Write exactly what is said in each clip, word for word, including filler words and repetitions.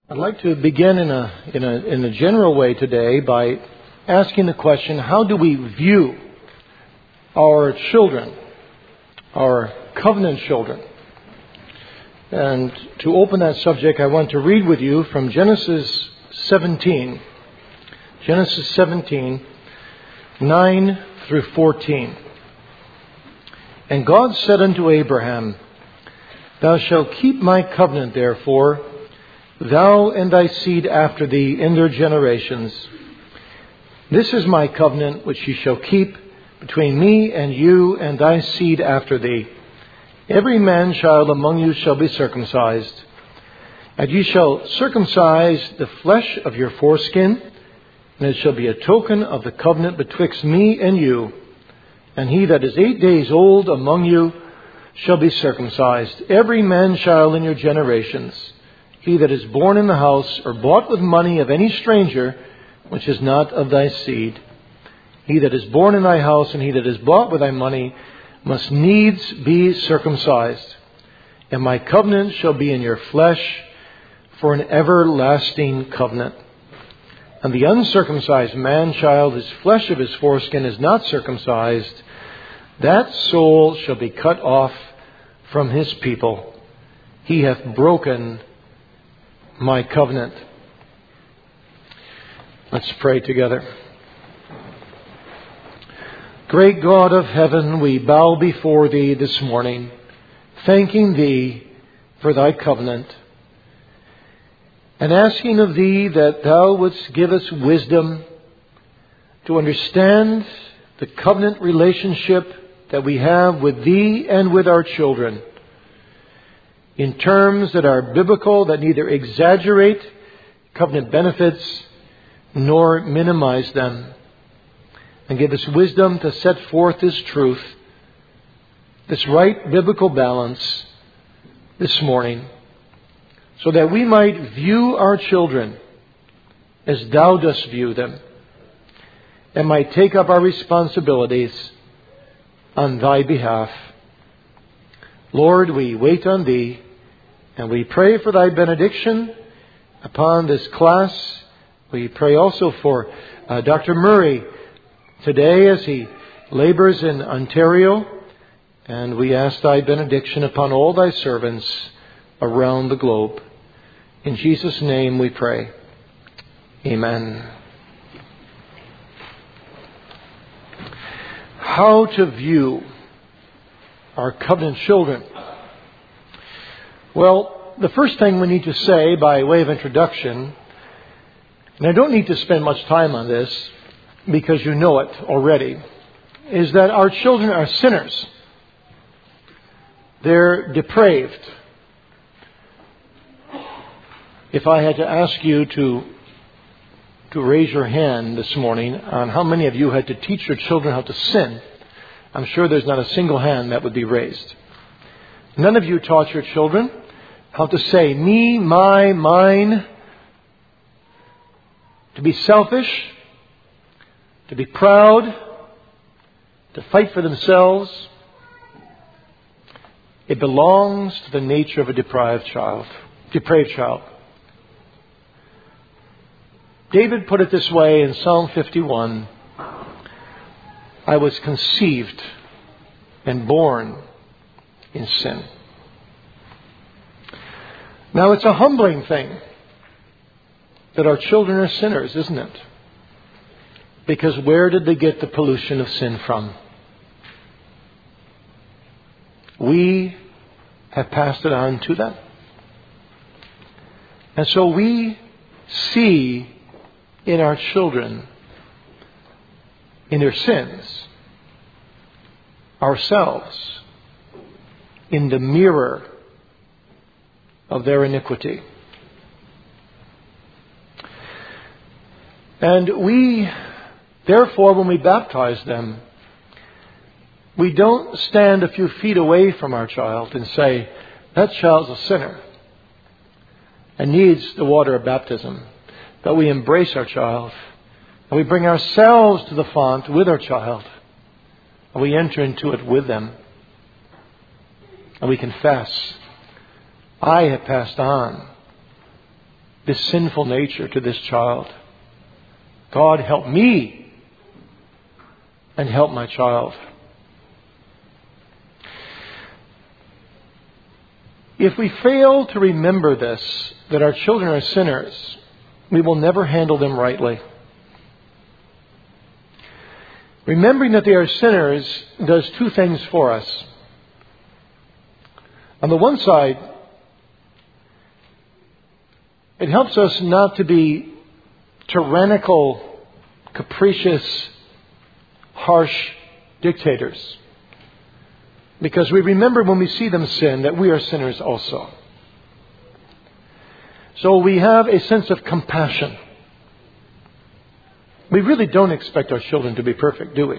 I'd like to begin in a, in a, in a general way today by asking the question, how do we view our children, our covenant children? And to open that subject, I want to read with you from Genesis seventeen. Genesis seventeen, nine through fourteen. And God said unto Abraham, Thou shalt keep my covenant, therefore, thou and thy seed after thee in their generations. This is my covenant which ye shall keep between me and you and thy seed after thee. Every man-child among you shall be circumcised. And ye shall circumcise the flesh of your foreskin, and it shall be a token of the covenant betwixt me and you. And he that is eight days old among you shall be circumcised, every man-child in your generations. He that is born in the house or bought with money of any stranger, which is not of thy seed. He that is born in thy house and he that is bought with thy money must needs be circumcised. And my covenant shall be in your flesh for an everlasting covenant. And the uncircumcised man-child, whose flesh of his foreskin is not circumcised, that soul shall be cut off from his people. He hath broken my covenant. Let's pray together. Great God of heaven, we bow before thee this morning, thanking thee for thy covenant, and asking of thee that thou wouldst give us wisdom to understand the covenant relationship that we have with thee and with our children, in terms that are biblical, that neither exaggerate covenant benefits nor minimize them. And give us wisdom to set forth this truth, this right biblical balance this morning, so that we might view our children as thou dost view them, and might take up our responsibilities on thy behalf. Lord, we wait on thee, and we pray for thy benediction upon this class. We pray also for uh, Doctor Murray today as he labors in Ontario, and we ask thy benediction upon all thy servants around the globe. In Jesus' name we pray. Amen. How to view our covenant children. Well, the first thing we need to say by way of introduction, and I don't need to spend much time on this because you know it already, is that our children are sinners. They're depraved. If I had to ask you to to raise your hand this morning on how many of you had to teach your children how to sin, I'm sure there's not a single hand that would be raised. None of you taught your children how to say me, my, mine, to be selfish, to be proud, to fight for themselves. It belongs to the nature of a deprived child, depraved child. David put it this way in Psalm fifty-one, I was conceived and born in sin. Now, it's a humbling thing that our children are sinners, isn't it? Because where did they get the pollution of sin from? We have passed it on to them. And so we see in our children, in their sins, ourselves in the mirror of their iniquity. And we, therefore, when we baptize them, we don't stand a few feet away from our child and say, that child's a sinner and needs the water of baptism. But we embrace our child, and we bring ourselves to the font with our child, and we enter into it with them. And we confess, I have passed on this sinful nature to this child. God, help me and help my child. If we fail to remember this, that our children are sinners, we will never handle them rightly. Remembering that they are sinners does two things for us. On the one side, it helps us not to be tyrannical, capricious, harsh dictators. Because we remember when we see them sin that we are sinners also. So we have a sense of compassion. We really don't expect our children to be perfect, do we?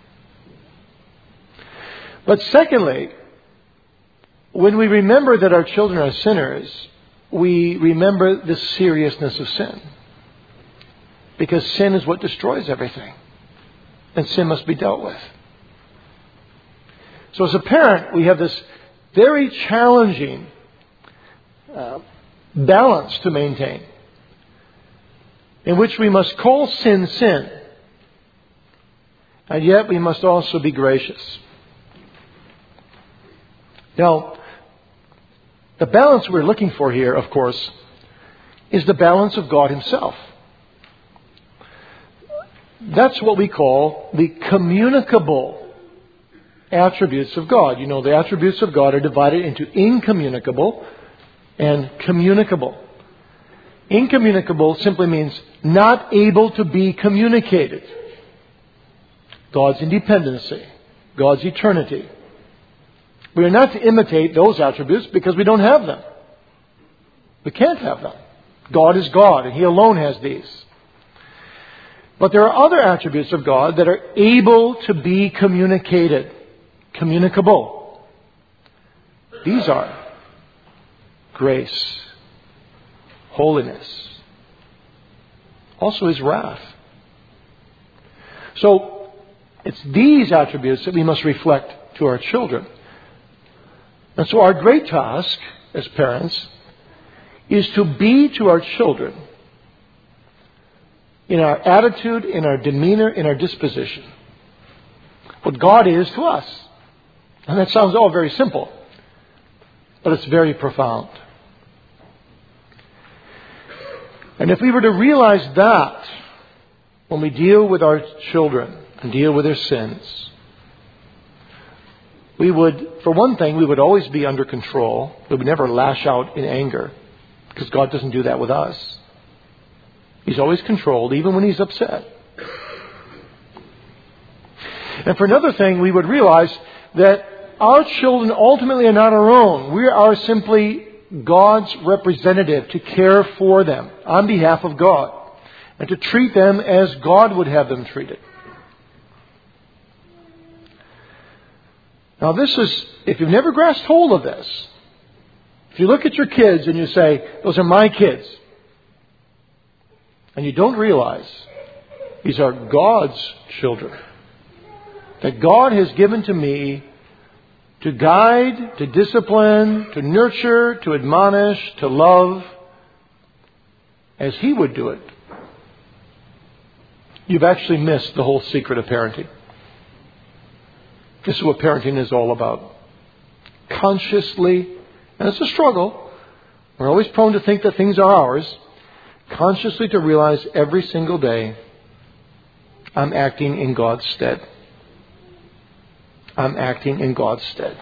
But secondly, when we remember that our children are sinners, we remember the seriousness of sin. Because sin is what destroys everything. And sin must be dealt with. So as a parent, we have this very challenging uh, balance to maintain, in which we must call sin, sin. And yet we must also be gracious. Now, the balance we're looking for here, of course, is the balance of God Himself. That's what we call the communicable attributes of God. You know, the attributes of God are divided into incommunicable and communicable. Incommunicable simply means not able to be communicated. God's independency, God's eternity. We are not to imitate those attributes because we don't have them. We can't have them. God is God, and He alone has these. But there are other attributes of God that are able to be communicated, communicable. These are grace, holiness, also His wrath. So, it's these attributes that we must reflect to our children. And so our great task as parents is to be to our children, in our attitude, in our demeanor, in our disposition, what God is to us. And that sounds all very simple, but it's very profound. And if we were to realize that when we deal with our children and deal with their sins, we would, for one thing, we would always be under control. We would never lash out in anger, because God doesn't do that with us. He's always controlled, even when He's upset. And for another thing, we would realize that our children ultimately are not our own. We are simply God's representative to care for them on behalf of God and to treat them as God would have them treated. Now this is, if you've never grasped hold of this, if you look at your kids and you say, those are my kids, and you don't realize these are God's children, that God has given to me to guide, to discipline, to nurture, to admonish, to love, as He would do it, you've actually missed the whole secret of parenting. This is what parenting is all about. Consciously, and it's a struggle, we're always prone to think that things are ours, consciously to realize every single day, I'm acting in God's stead. I'm acting in God's stead.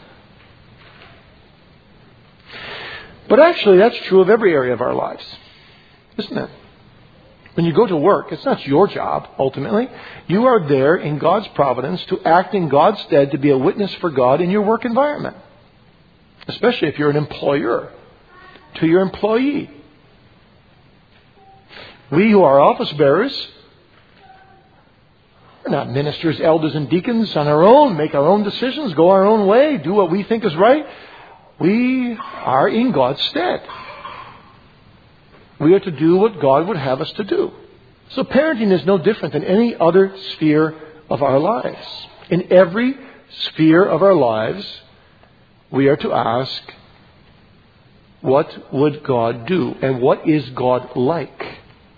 But actually, that's true of every area of our lives, isn't it? When you go to work, it's not your job, ultimately. You are there in God's providence to act in God's stead, to be a witness for God in your work environment. Especially if you're an employer to your employee. We who are office bearers, we're not ministers, elders, and deacons on our own, make our own decisions, go our own way, do what we think is right. We are in God's stead. We are to do what God would have us to do. So parenting is no different than any other sphere of our lives. In every sphere of our lives, we are to ask, what would God do? And what is God like?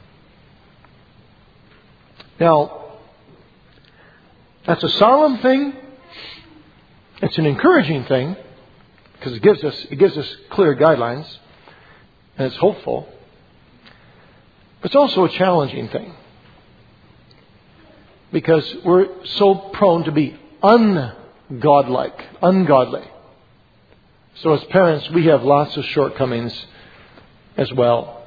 Now, that's a solemn thing. It's an encouraging thing because it gives us it gives us clear guidelines, and it's hopeful. But it's also a challenging thing because we're so prone to be ungodlike, ungodly. So as parents, we have lots of shortcomings as well.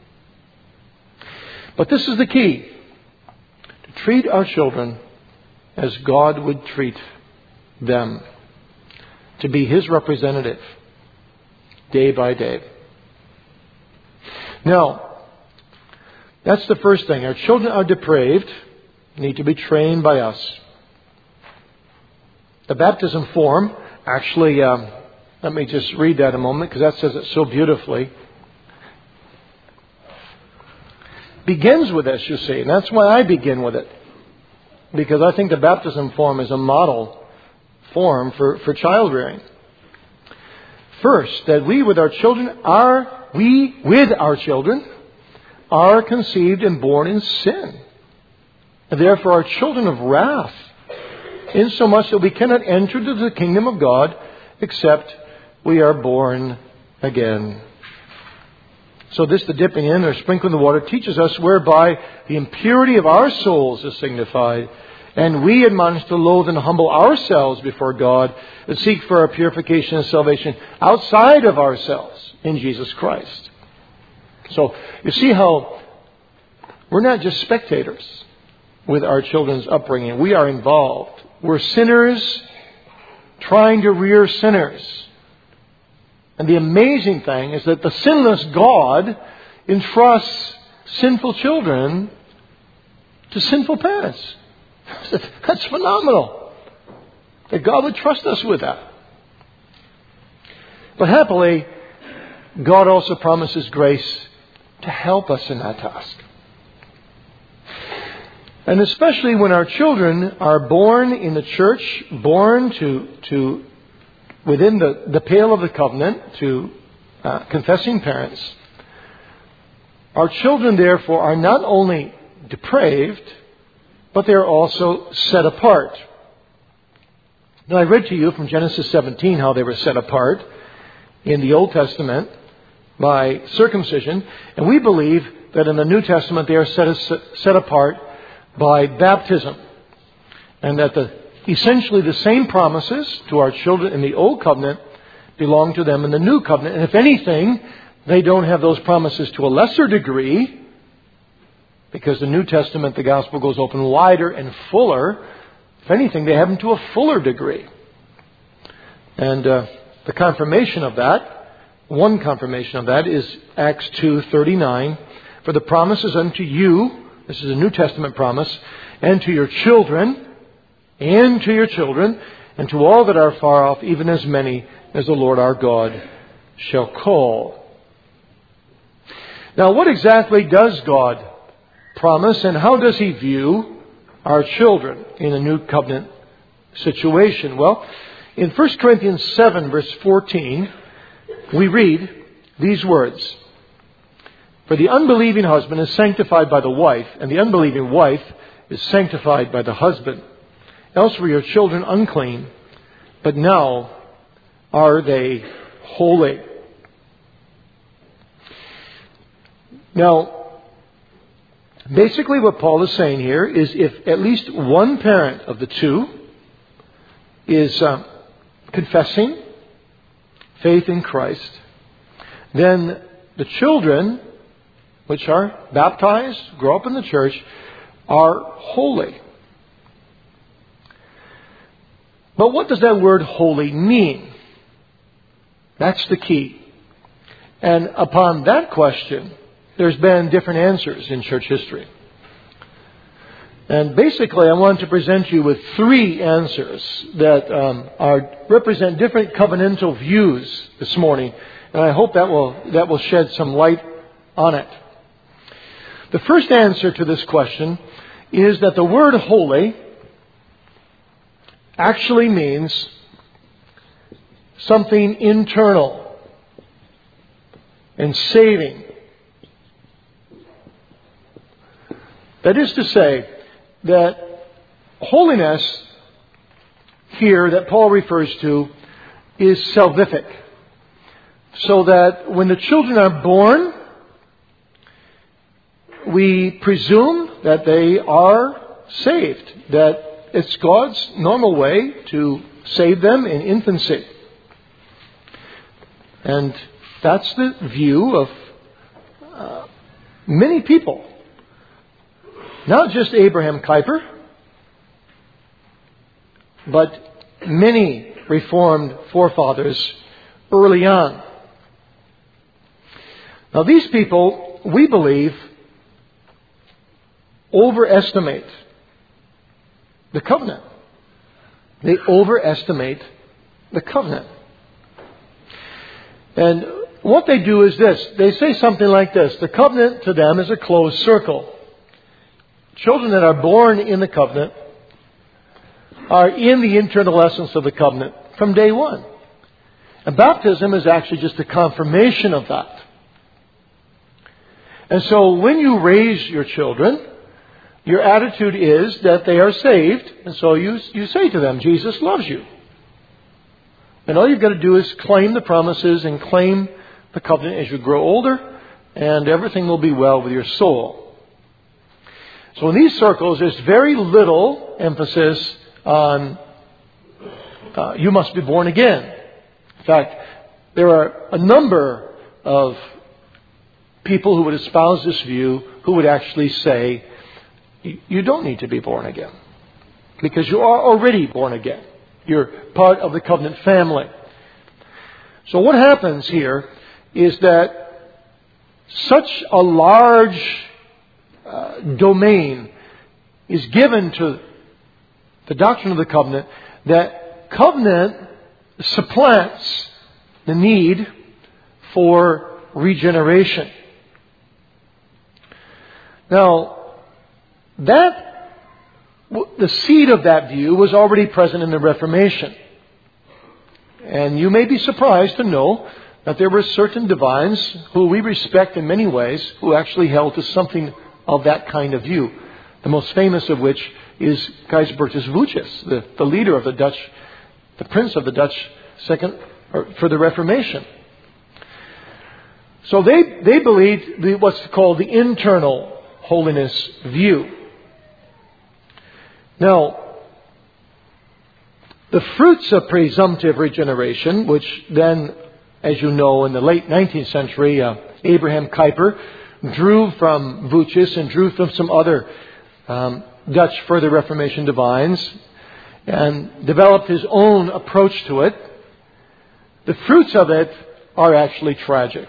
But this is the key: to treat our children as God would treat them, to be His representative day by day. Now, that's the first thing. Our children are depraved, need to be trained by us. The baptism form, actually, um, let me just read that a moment because that says it so beautifully. Begins with this, you see, and that's why I begin with it. Because I think the baptism form is a model form for, for child rearing. First, that we with our children are, we with our children are conceived and born in sin. And therefore are children of wrath, insomuch that we cannot enter into the kingdom of God except we are born again. So this, the dipping in or sprinkling the water, teaches us whereby the impurity of our souls is signified. And we admonish to loathe and humble ourselves before God and seek for our purification and salvation outside of ourselves in Jesus Christ. So you see how we're not just spectators with our children's upbringing. We are involved. We're sinners trying to rear sinners. And the amazing thing is that the sinless God entrusts sinful children to sinful parents. That's phenomenal. That God would trust us with that. But happily, God also promises grace to help us in that task. And especially when our children are born in the church, born to, to within the, the pale of the covenant, to uh, confessing parents, our children therefore are not only depraved, but they are also set apart. Now I read to you from Genesis seventeen how they were set apart in the Old Testament by circumcision. And we believe that in the New Testament they are set, set apart by baptism. And that the essentially the same promises to our children in the Old Covenant belong to them in the New Covenant. And if anything, they don't have those promises to a lesser degree, because the New Testament, the gospel goes open wider and fuller. If anything, they have them to a fuller degree. And uh, the confirmation of that, one confirmation of that is Acts two thirty-nine. For the promises unto you, this is a New Testament promise, and to your children, and to your children, and to all that are far off, even as many as the Lord our God shall call. Now, what exactly does God promise, and how does He view our children in a new covenant situation? Well, in First Corinthians seven, verse fourteen, we read these words: For the unbelieving husband is sanctified by the wife, and the unbelieving wife is sanctified by the husband. Else were your children unclean, but now are they holy. Now, basically what Paul is saying here is if at least one parent of the two is uh, confessing faith in Christ, then the children, which are baptized, grow up in the church, are holy. But what does that word holy mean? That's the key. And upon that question, there's been different answers in church history. And basically, I want to present you with three answers that um, are represent different covenantal views this morning. And I hope that will that will shed some light on it. The first answer to this question is that the word holy actually means something internal. and saving. That is to say that holiness here that Paul refers to is salvific. So that when the children are born, we presume that they are saved. That it's God's normal way to save them in infancy. And that's the view of uh, many people. Not just Abraham Kuyper, but many Reformed forefathers early on. Now these people, we believe, overestimate the covenant. They overestimate the covenant. And what they do is this. They say something like this. The covenant to them is a closed circle. Children that are born in the covenant are in the internal essence of the covenant from day one. And baptism is actually just a confirmation of that. And so when you raise your children, your attitude is that they are saved. And so you, you say to them, Jesus loves you. And all you've got to do is claim the promises and claim the covenant as you grow older, and everything will be well with your soul. So in these circles, there's very little emphasis on uh, you must be born again. In fact, there are a number of people who would espouse this view who would actually say, you don't need to be born again, because you are already born again. You're part of the covenant family. So what happens here is that such a large uh, domain is given to the doctrine of the covenant that covenant supplants the need for regeneration. Now, that the seed of that view was already present in the Reformation. And you may be surprised to know that there were certain divines who we respect in many ways who actually held to something of that kind of view. The most famous of which is Gijsbertus Vucius, the, the leader of the Dutch, the prince of the Dutch second or for the Reformation. So they, they believed the, what's called the internal holiness view. Now, the fruits of presumptive regeneration, which then, as you know, in the late nineteenth century, uh, Abraham Kuyper drew from Vucius and drew from some other um, Dutch further Reformation divines and developed his own approach to it. The fruits of it are actually tragic.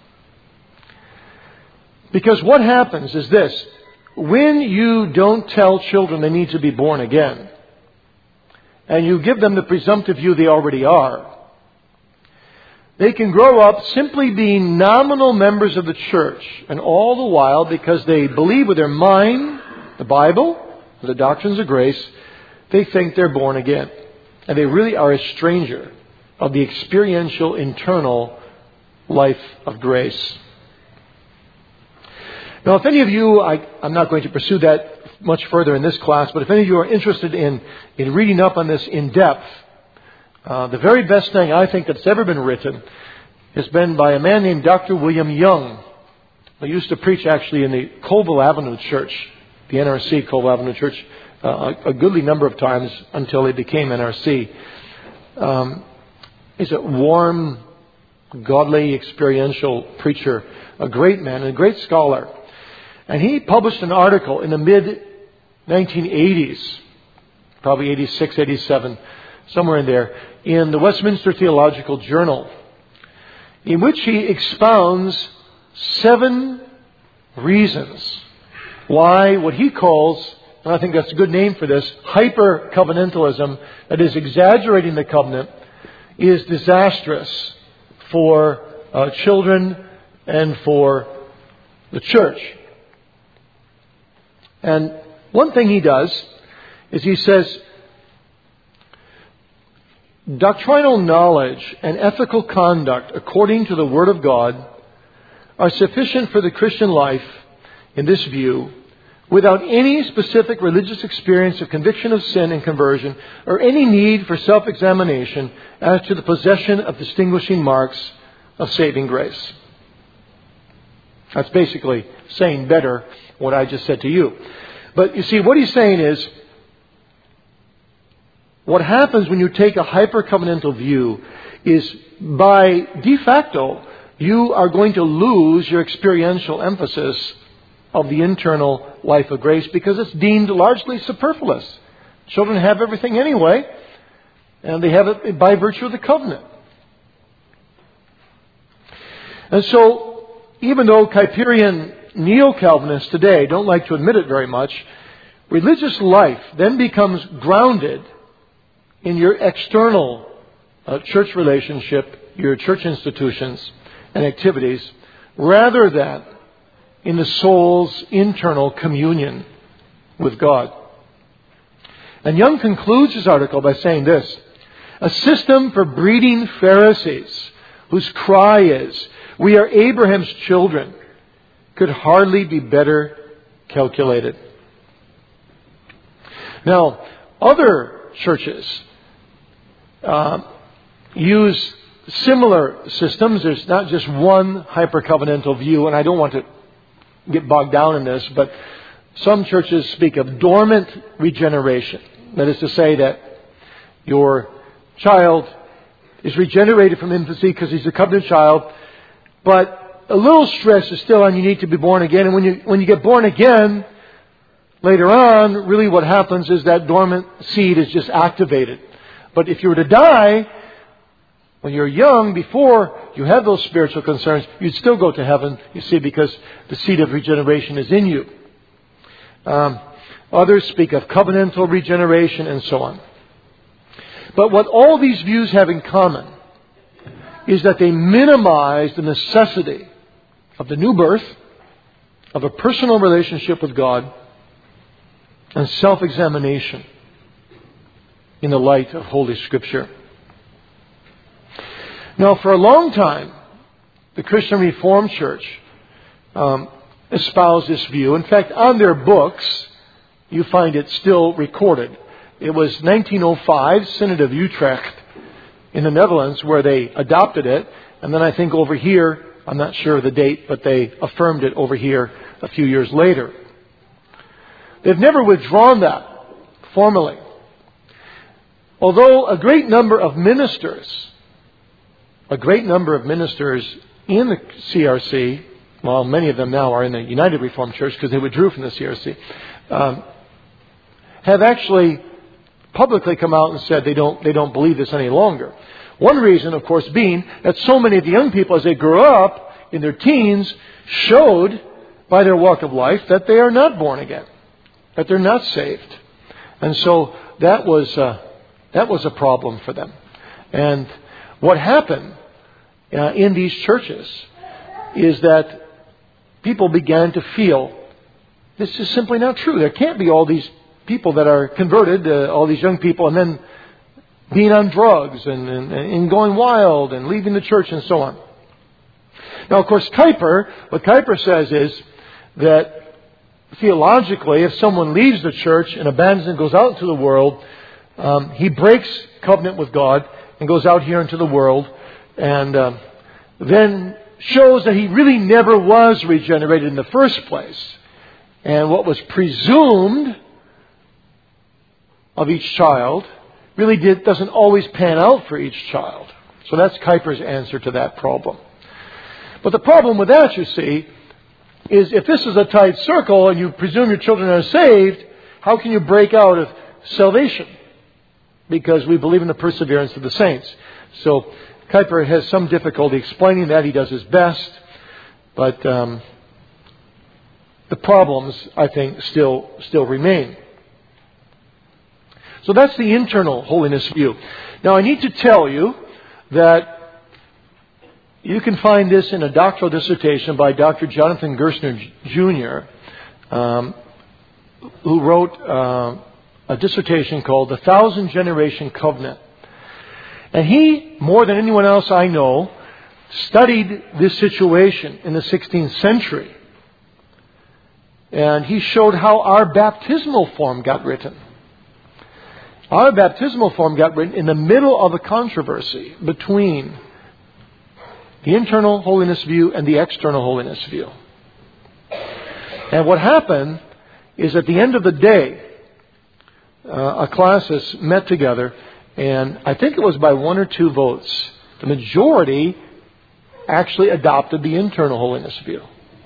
Because what happens is this. When you don't tell children they need to be born again, and you give them the presumptive view they already are, they can grow up simply being nominal members of the church, and all the while, because they believe with their mind the Bible, the doctrines of grace, they think they're born again. And they really are a stranger of the experiential internal life of grace. Now, if any of you, I, I'm not going to pursue that much further in this class, but if any of you are interested in, in reading up on this in depth, uh, the very best thing I think that's ever been written has been by a man named Doctor William Young, who used to preach actually in the Colville Avenue Church, the N R C Colville Avenue Church, uh, a, a goodly number of times until he became N R C. Um, he's a warm, godly, experiential preacher, a great man, and a great scholar. And he published an article in the mid nineteen eighties, probably eighty-six, eighty-seven, somewhere in there, in the Westminster Theological Journal, in which he expounds seven reasons why what he calls, and I think that's a good name for this, hyper-covenantalism, that is exaggerating the covenant, is disastrous for uh, children and for the church. And one thing he does is he says, doctrinal knowledge and ethical conduct according to the Word of God are sufficient for the Christian life, in this view, without any specific religious experience of conviction of sin and conversion, or any need for self-examination as to the possession of distinguishing marks of saving grace. That's basically saying better what I just said to you. But you see, what he's saying is, what happens when you take a hyper-covenantal view is, by de facto, you are going to lose your experiential emphasis of the internal life of grace because it's deemed largely superfluous. Children have everything anyway, and they have it by virtue of the covenant. And so, even though Kuyperian neo-Calvinists today don't like to admit it very much, religious life then becomes grounded in your external uh, church relationship, your church institutions and activities, rather than in the soul's internal communion with God. And Young concludes his article by saying this: a system for breeding Pharisees whose cry is, "We are Abraham's children," could hardly be better calculated. Now, other churches uh, use similar systems. There's not just one hyper-covenantal view, and I don't want to get bogged down in this, but some churches speak of dormant regeneration. That is to say that your child is regenerated from infancy because he's a covenant child, but a little stress is still on, you need to be born again. And when you when you get born again, later on, really what happens is that dormant seed is just activated. But if you were to die when you're young, before you have those spiritual concerns, you'd still go to heaven, you see, because the seed of regeneration is in you. Um, others speak of covenantal regeneration and so on. But what all these views have in common is that they minimize the necessity of the new birth, of a personal relationship with God, and self-examination in the light of Holy Scripture. Now, for a long time, the Christian Reformed Church um, espoused this view. In fact, on their books, you find it still recorded. It was nineteen oh five, Synod of Utrecht in the Netherlands, where they adopted it. And then I think over here, I'm not sure of the date, but they affirmed it over here a few years later. They've never withdrawn that formally. Although a great number of ministers, a great number of ministers in the C R C, well, many of them now are in the United Reformed Church because they withdrew from the C R C, um, have actually publicly come out and said they don't they don't believe this any longer. One reason, of course, being that so many of the young people, as they grew up in their teens, showed by their walk of life that they are not born again, that they're not saved, and so that was uh, that was a problem for them. And what happened uh, in these churches is that people began to feel this is simply not true. There can't be all these people that are converted, uh, all these young people, and then being on drugs and, and, and going wild and leaving the church and so on. Now, of course, Kuyper, what Kuyper says is that theologically, if someone leaves the church and abandons and goes out into the world, um, he breaks covenant with God and goes out here into the world and uh, then shows that he really never was regenerated in the first place. And what was presumed of each child really did, doesn't always pan out for each child. So that's Kuyper's answer to that problem. But the problem with that, you see, is if this is a tight circle and you presume your children are saved, how can you break out of salvation? Because we believe in the perseverance of the saints. So Kuyper has some difficulty explaining that. He does his best. But um, the problems, I think, still still remain. So that's the internal holiness view. Now, I need to tell you that you can find this in a doctoral dissertation by Doctor Jonathan Gerstner Junior, um, who wrote uh, a dissertation called The Thousand Generation Covenant. And he, more than anyone else I know, studied this situation in the sixteenth century. And he showed how our baptismal form got written. Our baptismal form got written in the middle of a controversy between the internal holiness view and the external holiness view. And what happened is at the end of the day, uh, a classis met together, and I think it was by one or two votes, the majority actually adopted the internal holiness view.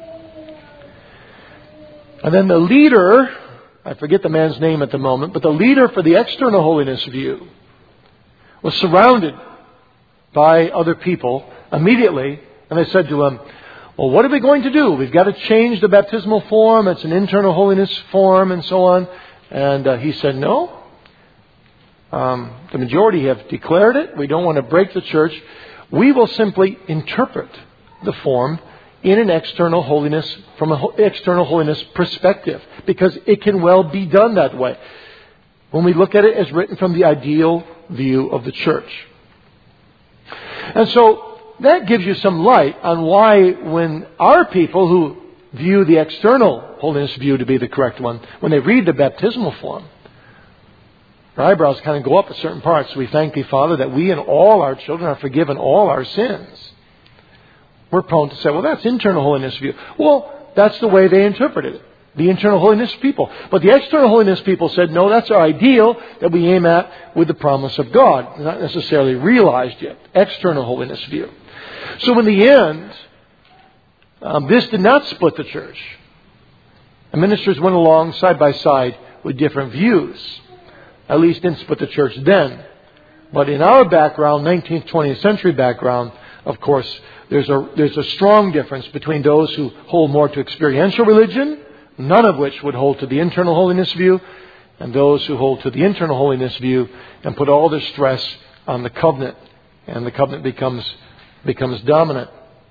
And then the leader, I forget the man's name at the moment, but the leader for the external holiness view was surrounded by other people immediately, and they said to him, well, what are we going to do? We've got to change the baptismal form. It's an internal holiness form and so on. And uh, he said, no. Um, the majority have declared it. We don't want to break the church. We will simply interpret the form in an external holiness, from an external holiness perspective, because it can well be done that way when we look at it as written from the ideal view of the church. And so that gives you some light on why when our people who view the external holiness view to be the correct one, when they read the baptismal form, their eyebrows kind of go up at certain parts. We thank Thee, Father, that we and all our children are forgiven all our sins. We're prone to say, well, that's internal holiness view. Well, that's the way they interpreted it. The internal holiness people. But the external holiness people said, no, that's our ideal that we aim at with the promise of God. Not necessarily realized yet. External holiness view. So in the end, um, this did not split the church. The ministers went along side by side with different views. At least didn't split the church then. But in our background, nineteenth, twentieth century background, of course, there's a, there's a strong difference between those who hold more to experiential religion, none of which would hold to the internal holiness view, and those who hold to the internal holiness view and put all their stress on the covenant. And the covenant becomes becomes dominant.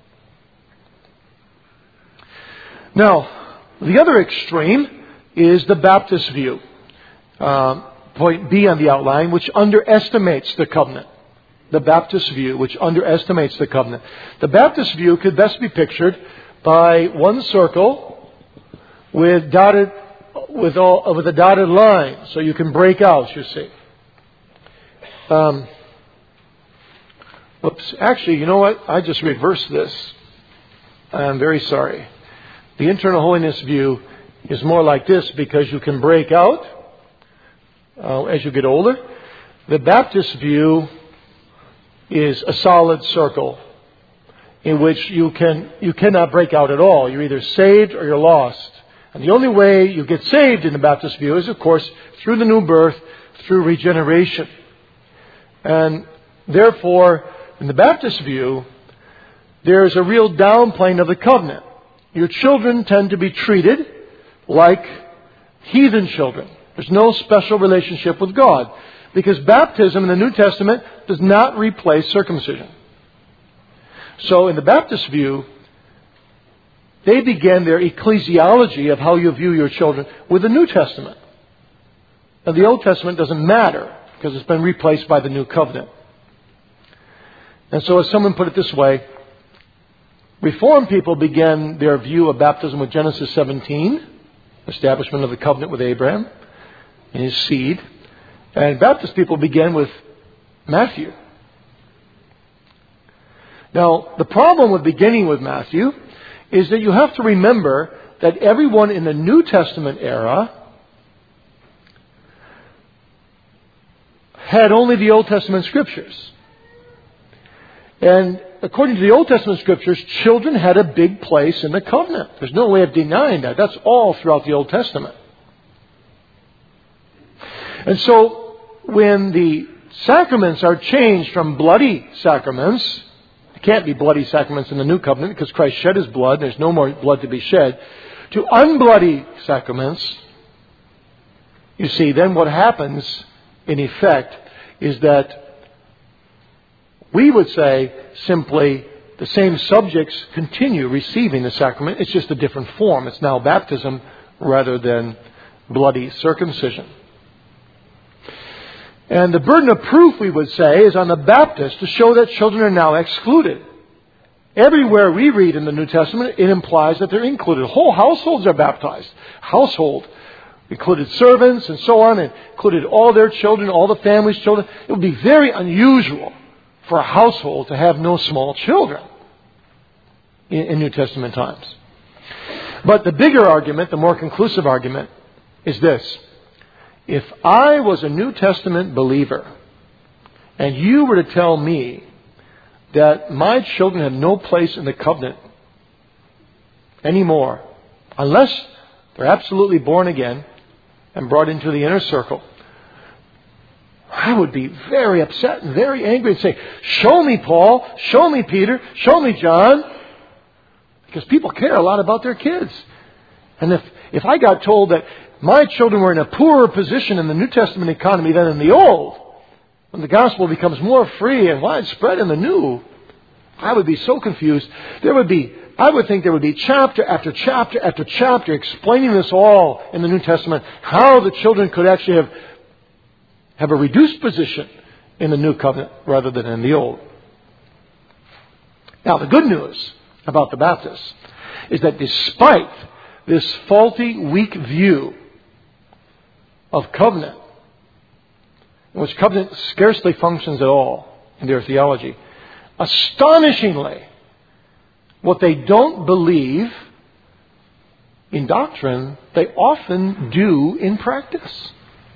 Now, the other extreme is the Baptist view. Uh, point B on the outline, which underestimates the covenant. The Baptist view, which underestimates the covenant. The Baptist view could best be pictured by one circle with dotted with all with a dotted line, so you can break out. You see. Um, Whoops. Actually, you know what? I just reversed this. I'm very sorry. The internal holiness view is more like this because you can break out uh, as you get older. The Baptist view is a solid circle in which you can you cannot break out at all. You're either saved or you're lost. And the only way you get saved in the Baptist view is, of course, through the new birth, through regeneration. And therefore, in the Baptist view, there is a real downplaying of the covenant. Your children tend to be treated like heathen children. There's no special relationship with God. Because baptism in the New Testament does not replace circumcision. So in the Baptist view, they begin their ecclesiology of how you view your children with the New Testament. Now the Old Testament doesn't matter because it's been replaced by the New Covenant. And so as someone put it this way, Reformed people began their view of baptism with Genesis seventeen, establishment of the covenant with Abraham and his seed. And Baptist people began with Matthew. Now, the problem with beginning with Matthew is that you have to remember that everyone in the New Testament era had only the Old Testament Scriptures. And according to the Old Testament Scriptures, children had a big place in the covenant. There's no way of denying that. That's all throughout the Old Testament. And so, when the sacraments are changed from bloody sacraments, there can't be bloody sacraments in the New Covenant because Christ shed His blood, there's no more blood to be shed, to unbloody sacraments, you see, then what happens, in effect, is that we would say simply the same subjects continue receiving the sacrament. It's just a different form. It's now baptism rather than bloody circumcision. And the burden of proof, we would say, is on the Baptist to show that children are now excluded. Everywhere we read in the New Testament, it implies that they're included. Whole households are baptized. Household included servants and so on, and included all their children, all the family's children. It would be very unusual for a household to have no small children in, in New Testament times. But the bigger argument, the more conclusive argument, is this. If I was a New Testament believer, and you were to tell me that my children have no place in the covenant anymore, unless they're absolutely born again and brought into the inner circle, I would be very upset and very angry and say, show me, Paul, show me, Peter, show me, John. Because people care a lot about their kids. And if, if I got told that my children were in a poorer position in the New Testament economy than in the Old, when the gospel becomes more free and widespread in the New, I would be so confused. There would be, I would think there would be chapter after chapter after chapter explaining this all in the New Testament, how the children could actually have, have a reduced position in the New Covenant rather than in the Old. Now, the good news about the Baptists is that despite this faulty, weak view of covenant, in which covenant scarcely functions at all in their theology, astonishingly, what they don't believe in doctrine, they often do in practice.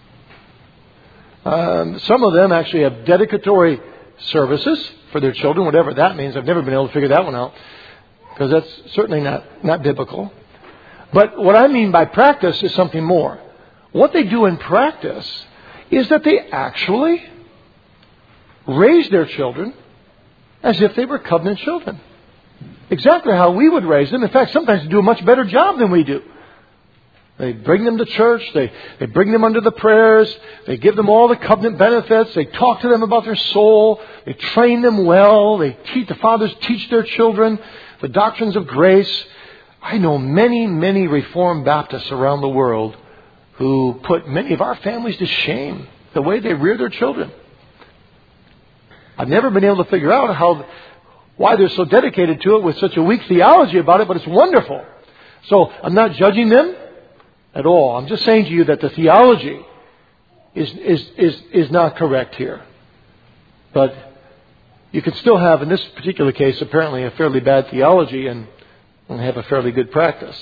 Um, some of them actually have dedicatory services for their children, whatever that means. I've never been able to figure that one out, because that's certainly not, not biblical. But what I mean by practice is something more. What they do in practice is that they actually raise their children as if they were covenant children. Exactly how we would raise them. In fact, sometimes they do a much better job than we do. They bring them to church. They, they bring them under the prayers. They give them all the covenant benefits. They talk to them about their soul. They train them well. They teach, the fathers teach their children the doctrines of grace. I know many, many Reformed Baptists around the world who put many of our families to shame the way they rear their children. I've never been able to figure out how, why they're so dedicated to it with such a weak theology about it, but it's wonderful. So I'm not judging them at all. I'm just saying to you that the theology is, is, is, is not correct here. But you could still have, in this particular case, apparently a fairly bad theology and, and have a fairly good practice.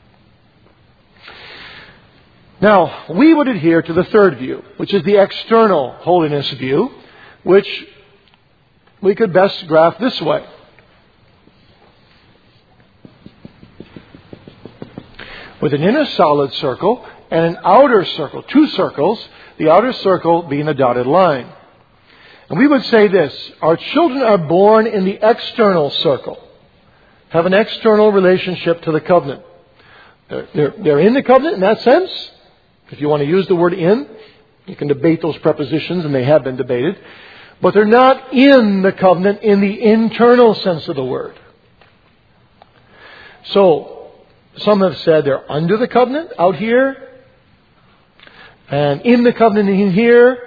Now, we would adhere to the third view, which is the external holiness view, which we could best graph this way. With an inner solid circle and an outer circle, two circles, the outer circle being a dotted line. And we would say this: our children are born in the external circle, have an external relationship to the covenant. They're, they're, they're in the covenant in that sense. If you want to use the word in, you can debate those prepositions, and they have been debated. But they're not in the covenant in the internal sense of the word. So, some have said they're under the covenant out here, and in the covenant in here.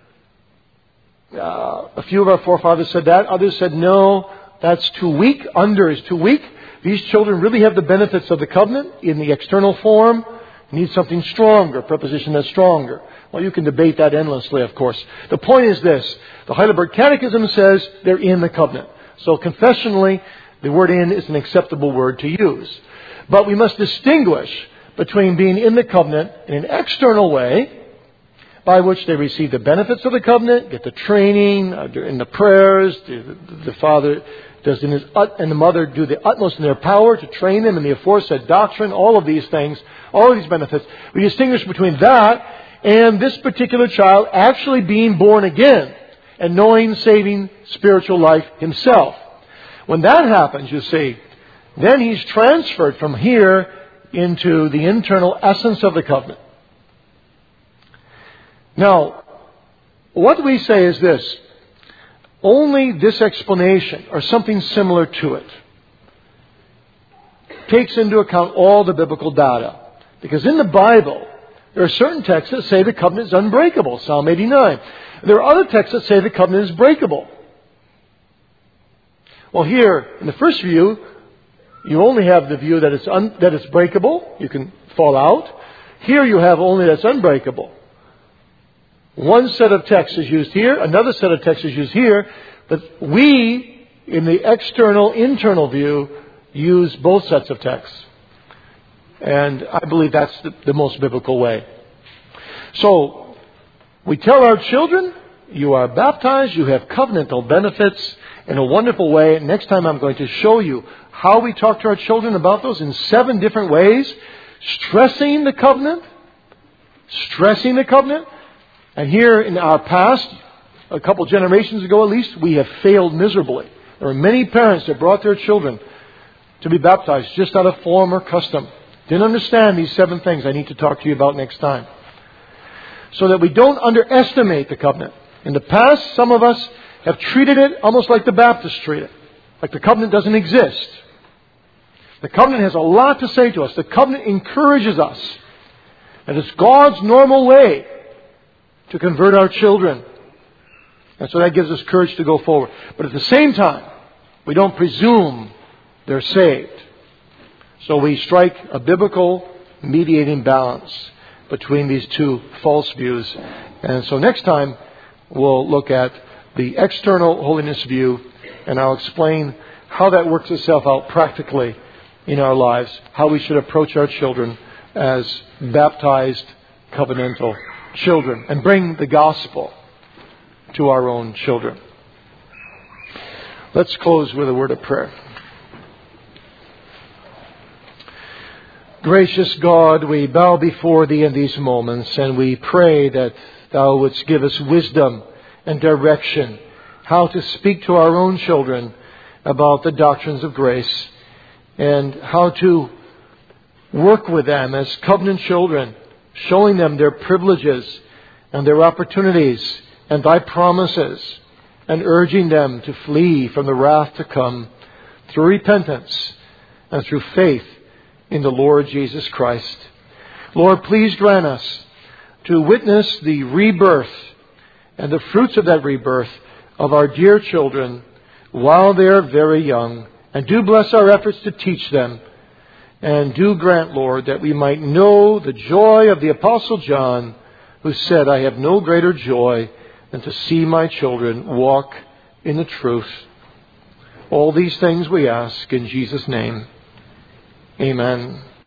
Uh, a few of our forefathers said that. Others said, no, that's too weak. Under is too weak. These children really have the benefits of the covenant in the external form. Need something stronger, preposition that's stronger. Well, you can debate that endlessly, of course. The point is this: the Heidelberg Catechism says they're in the covenant. So confessionally, the word in is an acceptable word to use. But we must distinguish between being in the covenant in an external way, by which they receive the benefits of the covenant, get the training, uh, in the prayers, the, the father does in his ut- and the mother do the utmost in their power to train them in the aforesaid doctrine, all of these things, all of these benefits. We distinguish between that and this particular child actually being born again and knowing saving spiritual life himself. When that happens, you see, then he's transferred from here into the internal essence of the covenant. Now, what we say is this: only this explanation, or something similar to it, takes into account all the biblical data. Because in the Bible, there are certain texts that say the covenant is unbreakable, Psalm eighty-nine. There are other texts that say the covenant is breakable. Well, here, in the first view, you only have the view that it's, un, that it's breakable. You can fall out. Here you have only that's unbreakable. One set of text is used here. Another set of text is used here. But we, in the external, internal view, use both sets of texts. And I believe that's the, the most biblical way. So, we tell our children, you are baptized, you have covenantal benefits in a wonderful way. Next time I'm going to show you how we talk to our children about those in seven different ways. Stressing the covenant. Stressing the covenant. And here in our past, a couple generations ago at least, we have failed miserably. There are many parents that brought their children to be baptized just out of form or custom. Didn't understand these seven things I need to talk to you about next time. So that we don't underestimate the covenant. In the past, some of us have treated it almost like the Baptists treat it. Like the covenant doesn't exist. The covenant has a lot to say to us. The covenant encourages us. And it's God's normal way to convert our children. And so that gives us courage to go forward. But at the same time, we don't presume they're saved. So we strike a biblical mediating balance between these two false views. And so next time, we'll look at the external holiness view, and I'll explain how that works itself out practically in our lives, how we should approach our children as baptized covenantal children, and bring the gospel to our own children. Let's close with a word of prayer. Gracious God, we bow before Thee in these moments, and we pray that Thou wouldst give us wisdom and direction, how to speak to our own children about the doctrines of grace, and how to work with them as covenant children, showing them their privileges and their opportunities and Thy promises, and urging them to flee from the wrath to come through repentance and through faith in the Lord Jesus Christ. Lord, please grant us to witness the rebirth and the fruits of that rebirth of our dear children while they are very young. And do bless our efforts to teach them. And do grant, Lord, that we might know the joy of the Apostle John, who said, I have no greater joy than to see my children walk in the truth. All these things we ask in Jesus' name. Amen.